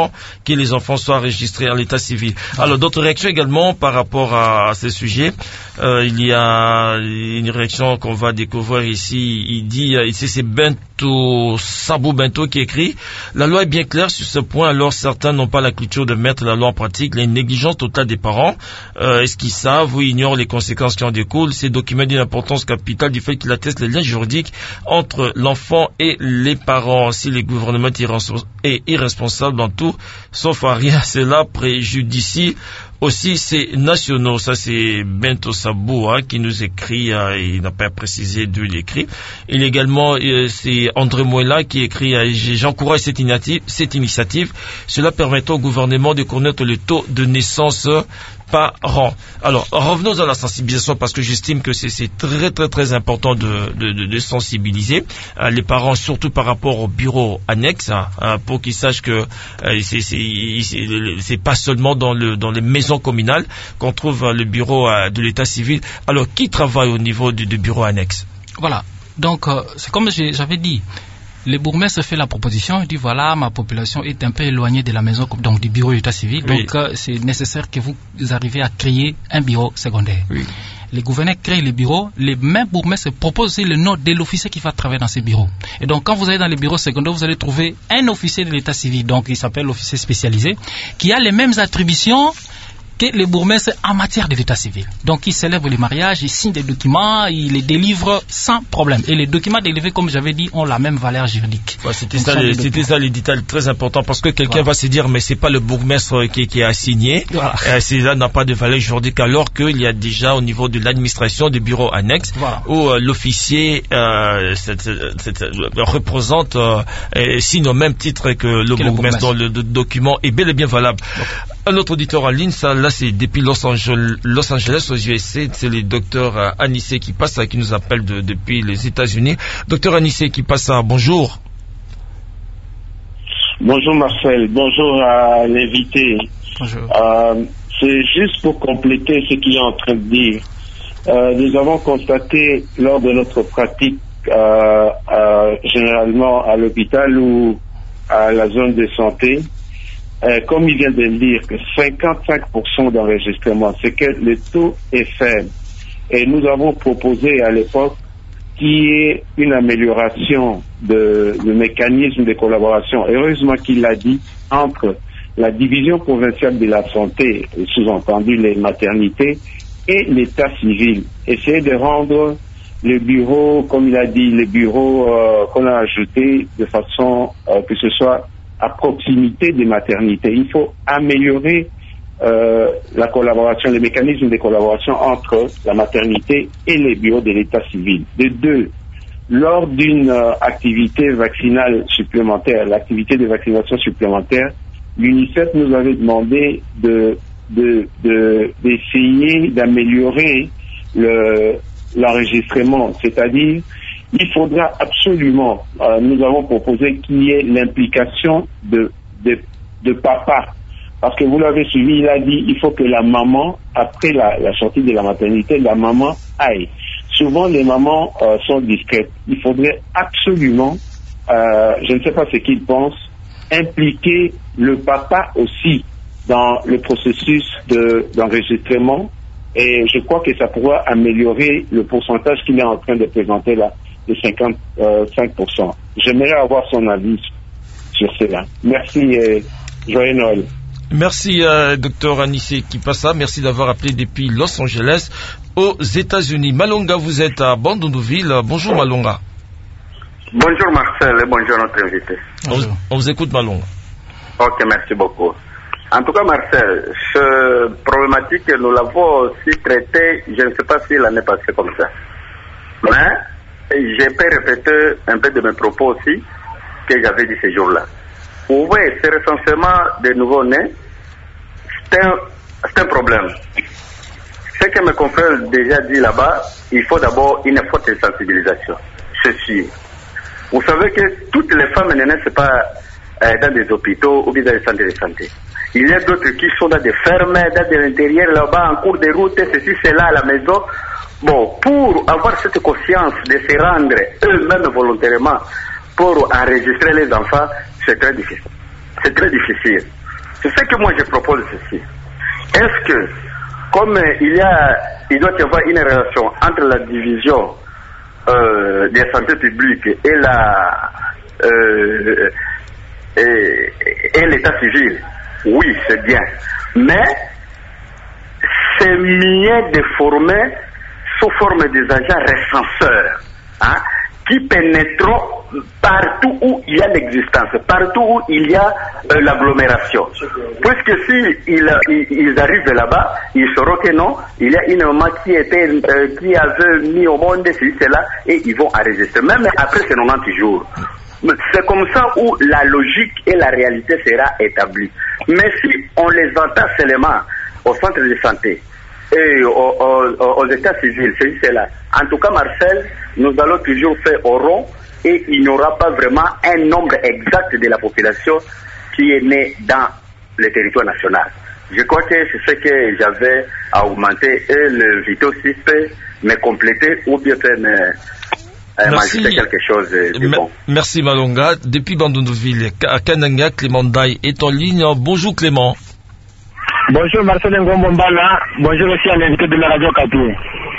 temps que les enfants soient enregistrés à l'état civil. Alors, d'autres réactions également par rapport à, à ce sujet. Euh, il y a une réaction qu'on va découvrir ici. Il dit, ici c'est Bento, Sabou Bento qui écrit: la loi est bien claire sur ce point, alors certains n'ont pas la culture de mettre la loi en pratique. Il y a une négligence totale des parents. Euh, est-ce qu'ils savent ou ignorent les conséquences qui en découlent? Ces documents d'une importance capitale du fait qu'il atteste les liens juridiques entre l'enfant et les parents. Si le gouvernement est irresponsable dans tout, sauf à rien, cela préjudicie aussi ces nationaux. Ça c'est Bento Sabou hein, qui nous écrit, euh, il n'a pas précisé d'où il écrit. Il également, euh, c'est André Mouella qui écrit, euh, j'encourage cette initiative, cette initiative, cela permettra au gouvernement de connaître le taux de naissance par an. Alors, revenons à la sensibilisation parce que j'estime que c'est, c'est très très très important de, de, de, de sensibiliser euh, les parents, surtout par rapport au bureau annexe, hein, hein, pour qu'ils sachent que euh, c'est, c'est, c'est, c'est pas seulement dans, le, dans les maisons communales qu'on trouve euh, le bureau euh, de l'état civil. Alors, qui travaille au niveau du, du bureau annexe? Voilà. Donc, euh, c'est comme j'avais dit. Le bourgmestre fait la proposition, il dit voilà, ma population est un peu éloignée de la maison, donc du bureau d'état civil, oui. donc euh, c'est nécessaire que vous arriviez à créer un bureau secondaire. Oui. Les gouverneurs créent les bureaux, les mêmes bourgmestres proposent le nom de l'officier qui va travailler dans ces bureaux. Et donc quand vous allez dans les bureaux secondaires, vous allez trouver un officier de l'état civil, donc il s'appelle l'officier spécialisé, qui a les mêmes attributions que le bourgmestre en matière de l'état civil. Donc il célèbre les mariages, il signe des documents, il les délivre sans problème. Et les documents délivrés, comme j'avais dit, ont la même valeur juridique. Ouais, c'était ça, les, c'était ça les détails très importants parce que quelqu'un voilà. va se dire mais c'est pas le bourgmestre qui, qui a signé, voilà. euh, celui-là n'a pas de valeur juridique alors qu'il y a déjà au niveau de l'administration des bureaux annexes voilà. où euh, l'officier euh, c'est, c'est, c'est, représente euh, et signe au même titre que le que bourgmestre dont le, le document est bel et bien valable. Okay. Un autre auditeur en ligne, ça là c'est depuis Los Angeles, Los Angeles aux U S A, c'est le docteur euh, Anissé qui passe, qui nous appelle de, depuis les États-Unis. Docteur Anissé qui passe, à, bonjour. Bonjour Marcel, bonjour à l'invité. Bonjour. Euh, c'est juste pour compléter ce qu'il est en train de dire. Euh, nous avons constaté lors de notre pratique, euh, euh, généralement à l'hôpital ou à la zone de santé, Euh, comme il vient de le dire, que cinquante-cinq pour cent d'enregistrement, c'est que le taux est faible. Et nous avons proposé à l'époque qu'il y ait une amélioration de, de mécanisme de collaboration. Heureusement qu'il l'a dit, entre la division provinciale de la santé, sous-entendu les maternités, et l'état civil. Essayer de rendre le bureau, comme il a dit, les bureaux euh, qu'on a ajoutés de façon euh, que ce soit à proximité des maternités. Il faut améliorer euh, la collaboration, les mécanismes de collaboration entre la maternité et les bureaux de l'état civil. De deux, lors d'une euh, activité vaccinale supplémentaire, l'activité de vaccination supplémentaire, l'UNICEF nous avait demandé de, de, de, d'essayer d'améliorer le, l'enregistrement, c'est-à-dire il faudra absolument, euh, nous avons proposé qu'il y ait l'implication de, de, de papa. Parce que vous l'avez suivi, il a dit il faut que la maman, après la, la sortie de la maternité, la maman aille. Souvent, les mamans euh, sont discrètes. Il faudrait absolument, euh, je ne sais pas ce qu'ils pensent, impliquer le papa aussi dans le processus de, d'enregistrement. Et je crois que ça pourra améliorer le pourcentage qu'il est en train de présenter là, de cinquante-cinq pour cent. J'aimerais avoir son avis sur cela. Merci et joyeux Noël. Merci, euh, docteur Anissé Kipassa. Merci d'avoir appelé depuis Los Angeles, aux États-Unis. Malonga, vous êtes à Bandunuville. Bonjour, Malonga. Bonjour, Marcel, et bonjour, notre invité. Bonjour. On, on vous écoute, Malonga. Ok, merci beaucoup. En tout cas, Marcel, cette problématique, nous l'avons aussi traitée, je ne sais pas si l'année passée comme ça. Mais, je peux répéter un peu de mes propos aussi, que j'avais dit ces jours-là. Oui, ce recensement des nouveaux-nés, c'est un, c'est un problème. Ce que mes confrères ont déjà dit là-bas, il faut d'abord une forte sensibilisation. C'est sûr. Vous savez que toutes les femmes ne naissent pas euh, dans des hôpitaux ou bien dans des centres de santé. Il y a d'autres qui sont dans des fermes, dans de l'intérieur, là-bas, en cours de route, ceci, cela, à la maison. Bon, pour avoir cette conscience de se rendre eux-mêmes volontairement pour enregistrer les enfants, c'est très difficile. c'est très difficile. C'est ce que moi je propose ceci. Est-ce que, comme il y a, il doit y avoir une relation entre la division euh, des santé publique et la euh, et, et l'état civil, oui, c'est bien. Mais c'est mieux de former sous forme des agents recenseurs, hein, qui pénétreront partout où il y a l'existence, partout où il y a euh, l'agglomération. Puisque si ils, ils, ils arrivent là-bas, ils sauront que non, il y a une maman qui était, euh, qui avait mis au monde ceci, cela, et ils vont enregistrer. Même après ces quatre-vingt-dix jours. C'est comme ça où la logique et la réalité sera établie. Mais si on les entend seulement au centre de santé et aux, aux, aux états civils, ceci, cela. En tout cas, Marcel, nous allons toujours faire au rond et il n'y aura pas vraiment un nombre exact de la population qui est née dans le territoire national. Je crois que c'est ce que j'avais à augmenter et le Vito aussi peut me compléter ou bien peut me euh, m'ajouter quelque chose de bon. Merci Malonga. Depuis Bandundouville, à Kananga, Clément Daï est en ligne. Bonjour Clément. Bonjour Marcel Ngombombala, bonjour aussi à l'invité de la radio Kapi.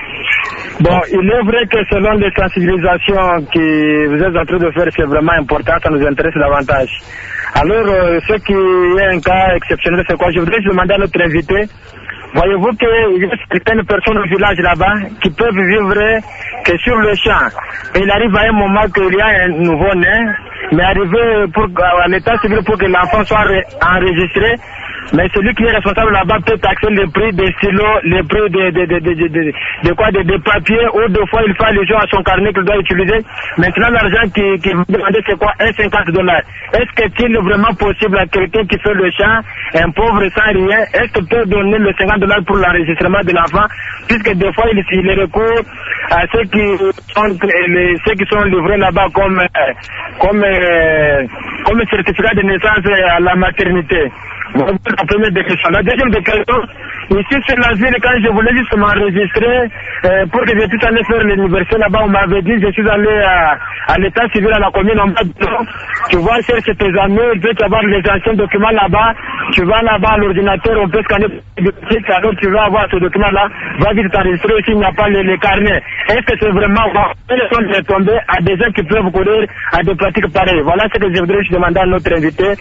Bon, il est vrai que selon les sensibilisations que vous êtes en train de faire, c'est vraiment important, ça nous intéresse davantage. Alors, euh, ce qui est un cas exceptionnel, c'est quoi? Je voudrais demander à notre invité, voyez-vous qu'il y a certaines personnes au village là-bas qui peuvent vivre que sur le champ. Et il arrive à un moment qu'il y a un nouveau-né, mais arriver pour, à l'état civil pour que l'enfant soit enregistré, mais celui qui est responsable là-bas peut taxer le prix des stylos, le prix de, de, de, de, de, de, de quoi, de, de papier, ou deux fois il fait allusion à son carnet qu'il doit utiliser. Maintenant, l'argent qui, qui vous demandez, c'est quoi? Un cinquante dollars. Est-ce que c'est vraiment possible à quelqu'un qui fait le champ, un pauvre sans rien, est-ce qu'il peut donner le cinquante dollars pour l'enregistrement de l'enfant? Puisque des fois, il, il recourt à ceux qui sont, les, ceux qui sont livrés là-bas comme, comme, euh, comme certificat de naissance à la maternité. Bon, la première des questions. La deuxième des questions, ici sur la ville, quand je voulais juste m'enregistrer euh, pour que je puisse aller faire l'université là-bas, on m'avait dit, je suis allé à, à l'état civil à la commune, on m'a dit non, tu vas chercher tes amis, il peut y avoir les anciens documents là-bas, tu vas là-bas à l'ordinateur, on peut scanner le petit, alors tu vas avoir ce document-là, va vite t'enregistrer s'il n'y a pas les, les carnets. Est-ce que c'est vraiment bon? Quelles sont les tombées à des gens qui peuvent courir à des pratiques pareilles? Voilà ce que je voudrais demander à notre invité.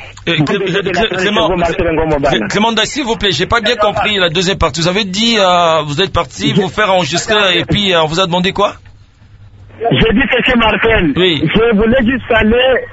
Clément, s'il vous plaît, j'ai pas bien compris la deuxième partie. Vous avez dit, euh, vous êtes parti vous faire enregistrer et puis euh, on vous a demandé quoi? J'ai dit que c'est Marcel. Oui. Je voulais juste aller.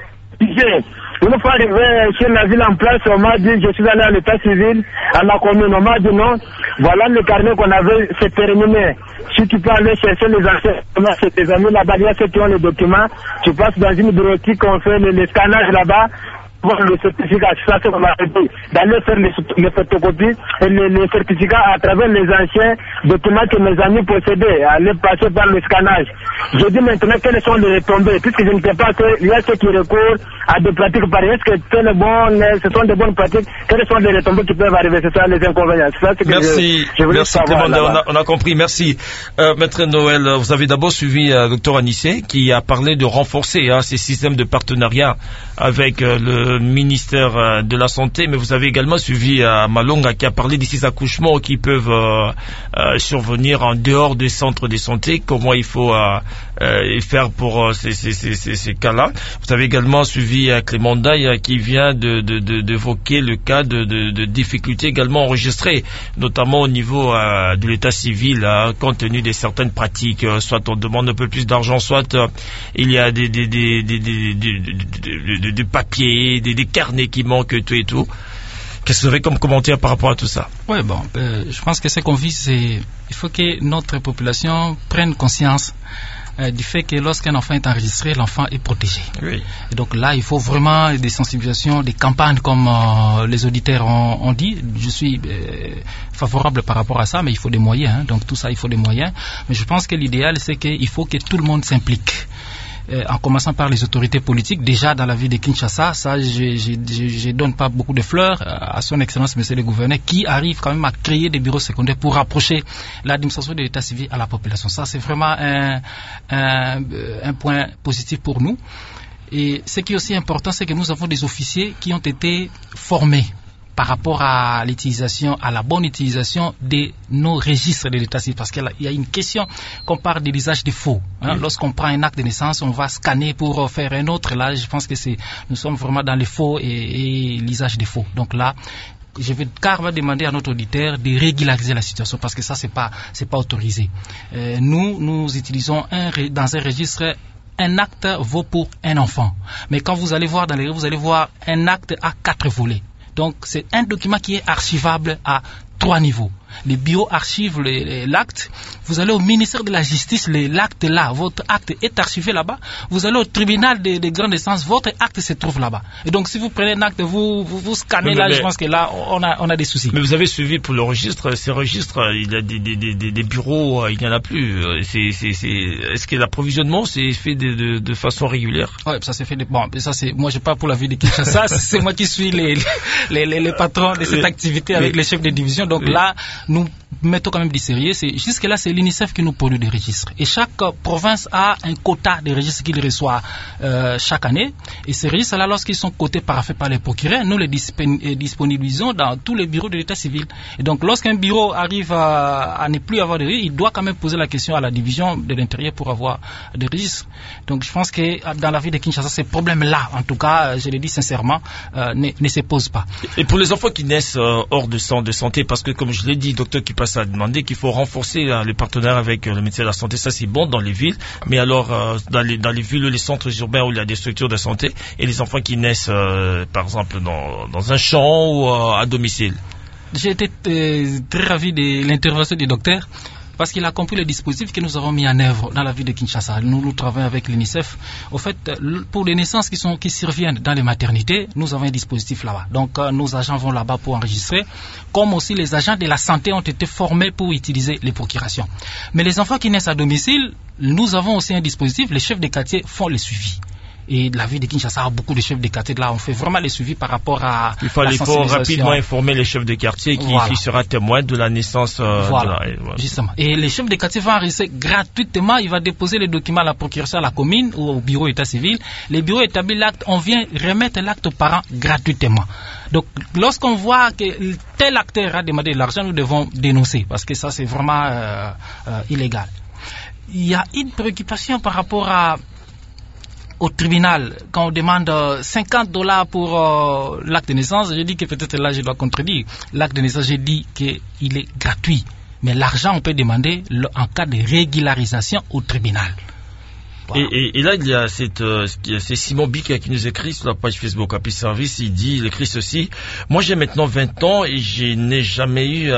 Une fois arrivé chez la ville en place, on m'a dit, je suis allé à l'état civil, à la commune, on m'a dit non, voilà le carnet qu'on avait, c'est terminé. Si tu peux aller chercher les anciens, chez tes amis là-bas, il y a ceux qui ont les documents, tu passes dans une bureautique, on fait le, le scannage là-bas, voir le certificat, ça c'est qu'on m'a dit, d'aller faire les, les photocopies et les, les certificats à travers les anciens documents que mes amis possédaient, aller passer par le scannage. Je dis maintenant quelles sont les retombées, puisque je ne sais pas qu'il y a ceux qui recourent à des pratiques pareilles. Est-ce que c'est le bon, ce sont des bonnes pratiques? Quelles sont les retombées qui peuvent arriver? C'est ça les inconvénients. C'est ça ce que merci, je, je voulais merci savoir. On a, on a compris, merci. Euh, Maître Noël, vous avez d'abord suivi euh, docteur Anissé qui a parlé de renforcer hein, ces systèmes de partenariat avec euh, le ministère euh, de la Santé, mais vous avez également suivi euh, Malonga qui a parlé de ces accouchements qui peuvent euh, euh, survenir en dehors des centres de santé, comment il faut euh, euh, faire pour euh, ces, ces, ces, ces, ces cas-là. Vous avez également suivi euh, Clément Daï euh, qui vient de, de, de, d'évoquer le cas de, de, de difficultés également enregistrées, notamment au niveau euh, de l'état civil, euh, compte tenu de certaines pratiques, euh, soit on demande un peu plus d'argent, soit euh, il y a des, des, des, des, des, des, des, des, des papiers, des, des carnets qui manquent, tout et tout. Qu'est-ce que vous avez comme commentaire par rapport à tout ça? Oui, bon, euh, je pense que ce qu'on vit, c'est il faut que notre population prenne conscience euh, du fait que lorsqu'un enfant est enregistré, l'enfant est protégé. Oui. Et donc là, il faut vraiment des sensibilisations, des campagnes comme euh, les auditeurs ont, ont dit. Je suis euh, favorable par rapport à ça, mais il faut des moyens. Hein. Donc tout ça, il faut des moyens. Mais je pense que l'idéal, c'est qu'il faut que tout le monde s'implique. Euh, en commençant par les autorités politiques, déjà dans la ville de Kinshasa, ça je ne donne pas beaucoup de fleurs à son excellence monsieur le gouverneur qui arrive quand même à créer des bureaux secondaires pour rapprocher l'administration de l'état civil à la population. Ça c'est vraiment un, un, un point positif pour nous. Et ce qui est aussi important, c'est que nous avons des officiers qui ont été formés par rapport à l'utilisation, à la bonne utilisation de nos registres de l'état civil, parce qu'il y a une question qu'on parle de l'usage des faux. Hein. Oui. Lorsqu'on prend un acte de naissance, on va scanner pour faire un autre. Là, je pense que c'est, nous sommes vraiment dans les faux et, et l'usage des faux. Donc là, je vais carrément demander à notre auditeur de régulariser la situation, parce que ça, c'est pas, c'est pas autorisé. Euh, nous, nous utilisons un, dans un registre, un acte vaut pour un enfant. Mais quand vous allez voir dans les, vous allez voir un acte à quatre volets. Donc, c'est un document qui est archivable à trois niveaux. Le bureau archive l'acte, vous allez au ministère de la Justice, l'acte là, votre acte est archivé là-bas, vous allez au tribunal de, de grande instance, votre acte se trouve là-bas. Et donc, si vous prenez un acte, vous vous, vous scannez mais, là, mais, je pense que là, on a, on a des soucis. Mais vous avez suivi pour le registre, ces registres, il y a des, des, des, des bureaux, il n'y en a plus. C'est, c'est, c'est, est-ce que l'approvisionnement s'est fait de, de, de façon régulière? Oui, ça s'est fait de, bon, ça c'est, moi je parle pour la ville de Kinshasa, c'est moi qui suis les, les, les, les patrons de cette activité avec les chefs de division. Donc oui. Là, nous mettons quand même du sérieux. Jusque-là, c'est l'UNICEF qui nous produit des registres. Et chaque euh, province a un quota de registres qu'il reçoit euh, chaque année. Et ces registres-là, lorsqu'ils sont cotés par, par les procureurs, nous les disponibilisons dans tous les bureaux de l'état civil. Et donc, lorsqu'un bureau arrive à, à ne plus avoir de registres, il doit quand même poser la question à la division de l'intérieur pour avoir des registres. Donc, je pense que dans la ville de Kinshasa, ces problèmes-là, en tout cas, je le dis sincèrement, euh, ne, ne se posent pas. Et pour les enfants qui naissent euh, hors de centre de santé, parce que comme je l'ai dit, docteur qui passe à demander qu'il faut renforcer euh, les partenaires avec euh, le ministère de la Santé, ça c'est bon dans les villes, mais alors euh, dans, les, dans les villes, les centres urbains où il y a des structures de santé, et les enfants qui naissent euh, par exemple dans, dans un champ ou euh, à domicile. J'ai été euh, très ravi de l'intervention du docteur, parce qu'il a compris le dispositif que nous avons mis en œuvre dans la ville de Kinshasa. Nous, nous travaillons avec l'UNICEF. Au fait, pour les naissances qui, sont, qui surviennent dans les maternités, nous avons un dispositif là-bas. Donc, euh, nos agents vont là-bas pour enregistrer, comme aussi les agents de la santé ont été formés pour utiliser les procurations. Mais les enfants qui naissent à domicile, nous avons aussi un dispositif. Les chefs de quartier font le suivi. Et la ville de Kinshasa a beaucoup de chefs de quartier. Là, on fait vraiment les suivis par rapport à il faut, la il faut rapidement informer les chefs de quartier qui, voilà. qui sera témoin de la naissance. Euh, voilà, de la, voilà, justement. Et les chefs de quartier vont enregistrer gratuitement. Il va déposer les documents à la procuration à la commune ou au bureau état civil. Les bureaux établissent l'acte. On vient remettre l'acte aux parents gratuitement. Donc, lorsqu'on voit que tel acteur a demandé de l'argent, nous devons dénoncer parce que ça, c'est vraiment euh, euh, illégal. Il y a une préoccupation par rapport à au tribunal, quand on demande cinquante dollars pour euh, l'acte de naissance, je dis que peut-être là je dois contredire. L'acte de naissance, j'ai dit qu'il est gratuit. Mais l'argent, on peut demander en cas de régularisation au tribunal. Voilà. Et, et, et là, il y a cette, euh, c'est Simon Bic qui nous écrit sur la page Facebook Happy Service. Il dit, il écrit ceci: moi, j'ai maintenant vingt ans et je n'ai jamais eu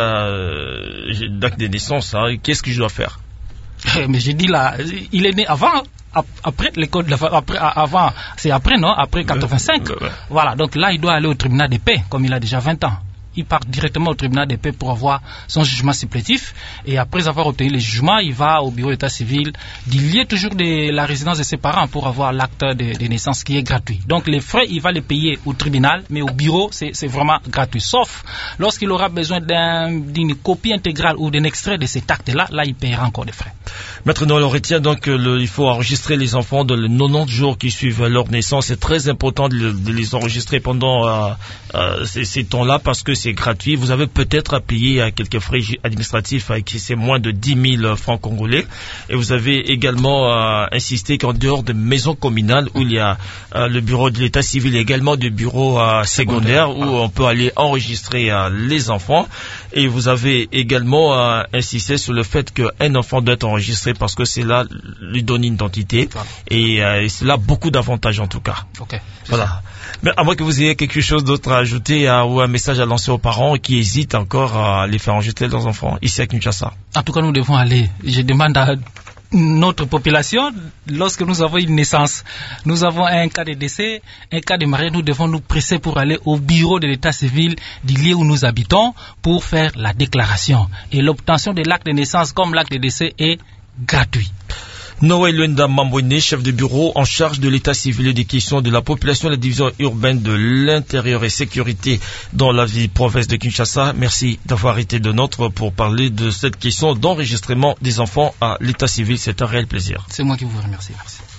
euh, d'acte de naissance. Hein. Qu'est-ce que je dois faire? Mais j'ai dit là, il est né avant. Après l'école, après, avant, c'est après, non? Après quatre-vingt-cinq. Ouais, ouais, ouais. Voilà. Donc là, il doit aller au tribunal de paix, comme il a déjà vingt ans. Il part directement au tribunal de paix pour avoir son jugement supplétif. Et après avoir obtenu le jugement, il va au bureau d'état civil d'y toujours de la résidence de ses parents pour avoir l'acte de, de naissance qui est gratuit. Donc les frais, il va les payer au tribunal, mais au bureau, c'est vraiment gratuit. Sauf lorsqu'il aura besoin d'une copie intégrale ou d'un extrait de cet acte-là, là, il paiera encore des frais. Maître Noël, on retient donc le, il faut enregistrer les enfants de les quatre-vingt-dix jours qui suivent leur naissance. C'est très important de, le, de les enregistrer pendant euh, euh, ces, ces temps-là parce que c'est gratuit. Vous avez peut-être à payer à quelques frais administratifs qui c'est moins de dix mille francs congolais. Et vous avez également euh, insisté qu'en dehors des maisons communales où il y a euh, le bureau de l'état civil et également du bureau euh, secondaire où on peut aller enregistrer euh, les enfants. Et vous avez également euh, insisté sur le fait qu'un enfant doit être enregistré parce que c'est là lui donne une identité et, euh, et c'est là beaucoup d'avantages en tout cas. Okay, voilà. Mais à moins que vous ayez quelque chose d'autre à ajouter à, ou un message à lancer aux parents qui hésitent encore à les faire enregistrer leurs enfants ici à Kinshasa. En tout cas, nous devons aller. Je demande à notre population, lorsque nous avons une naissance, nous avons un cas de décès, un cas de mariage, nous devons nous presser pour aller au bureau de l'état civil du lieu où nous habitons pour faire la déclaration. Et l'obtention de l'acte de naissance comme l'acte de décès est gratuit. Noël Luenda Mambouine, chef de bureau en charge de l'état civil et des questions de la population de la division urbaine de l'intérieur et sécurité dans la ville province de Kinshasa. Merci d'avoir été de notre pour parler de cette question d'enregistrement des enfants à l'état civil. C'est un réel plaisir. C'est moi qui vous remercie. Merci.